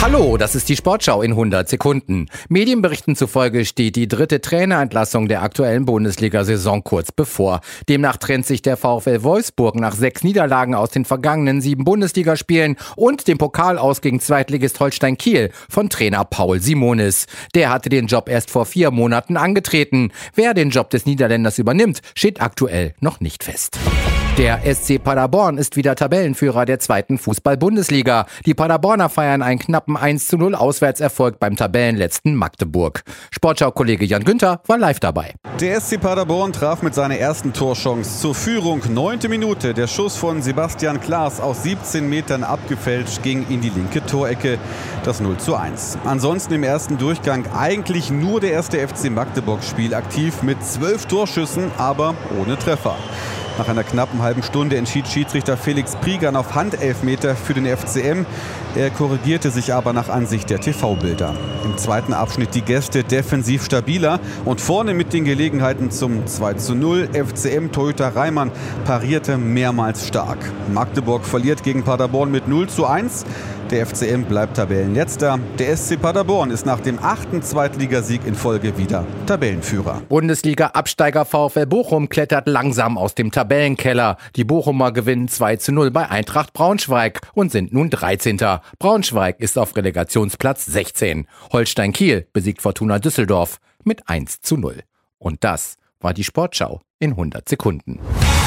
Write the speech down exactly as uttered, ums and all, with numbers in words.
Hallo, das ist die Sportschau in hundert Sekunden. Medienberichten zufolge steht die dritte Trainerentlassung der aktuellen Bundesliga-Saison kurz bevor. Demnach trennt sich der VfL Wolfsburg nach sechs Niederlagen aus den vergangenen sieben Bundesligaspielen und dem Pokalaus gegen Zweitligist Holstein Kiel von Trainer Paul Simonis. Der hatte den Job erst vor vier Monaten angetreten. Wer den Job des Niederländers übernimmt, steht aktuell noch nicht fest. Der S C Paderborn ist wieder Tabellenführer der zweiten Fußball-Bundesliga. Die Paderborner feiern einen knappen eins zu null Auswärtserfolg beim Tabellenletzten Magdeburg. Sportschau-Kollege Jan Günther war live dabei. Der S C Paderborn traf mit seiner ersten Torchance zur Führung. Neunte Minute, der Schuss von Sebastian Klaas aus siebzehn Metern abgefälscht ging in die linke Torecke. Das null zu eins. Ansonsten im ersten Durchgang eigentlich nur der erste F C Magdeburg spielaktiv mit zwölf Torschüssen, aber ohne Treffer. Nach einer knappen halben Stunde entschied Schiedsrichter Felix Prigan auf Handelfmeter für den F C M. Er korrigierte sich aber nach Ansicht der T V-Bilder. Im zweiten Abschnitt die Gäste defensiv stabiler und vorne mit den Gelegenheiten zum zwei zu null. F C M-Torhüter Reimann parierte mehrmals stark. Magdeburg verliert gegen Paderborn mit null zu eins. Der F C M bleibt Tabellenletzter. Der S C Paderborn ist nach dem achten Zweitligasieg in Folge wieder Tabellenführer. Bundesliga-Absteiger VfL Bochum klettert langsam aus dem Tabellenkeller. Die Bochumer gewinnen zwei zu null bei Eintracht Braunschweig und sind nun dreizehnter Braunschweig ist auf Relegationsplatz sechzehn. Holstein Kiel besiegt Fortuna Düsseldorf mit eins zu null. Und das war die Sportschau in hundert Sekunden.